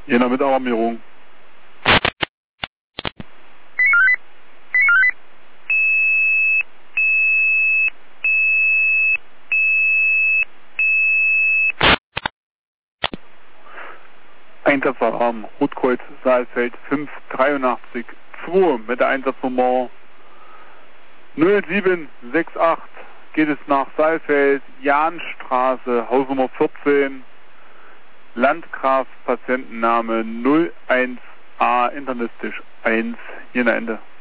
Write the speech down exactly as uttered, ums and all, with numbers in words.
Jena mit Alarmierung. Einsatzalarm, Rotkreuz, Saalfeld fünf dreiundachtzig zwei mit der Einsatznummer null sieben sechs acht geht es nach Saalfeld, Jahnstraße, Hausnummer vierzehn, Landgraf, Patientenname null eins A, Internistisch eins, Jena Ende.